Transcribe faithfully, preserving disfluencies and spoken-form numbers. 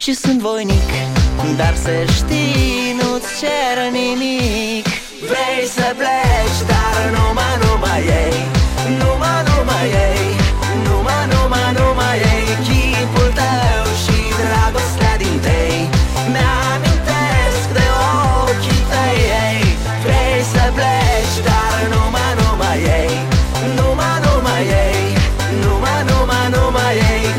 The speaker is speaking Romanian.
și sunt voinic, dar să știi, nu-ți cer nimic. Vrei să pleci, dar numai, numai ei, numai